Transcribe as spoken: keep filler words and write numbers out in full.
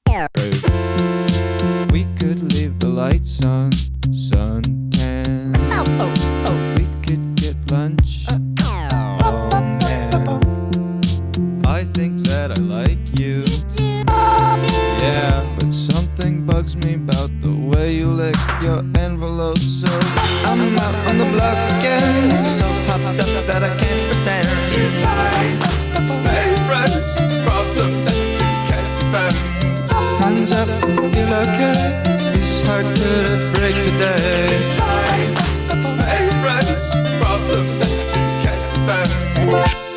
We could leave the lights on, suntan. We could get lunch. Oh man, I think that I like you. Yeah, but something bugs me about the way you lick your envelope. So I'm out on the block again, so popped up that I can't pretend. Stay friends, problem that you can't defend. Hands up, feel okay, it's hard to break the day. Stay friends, problem that you can't defend.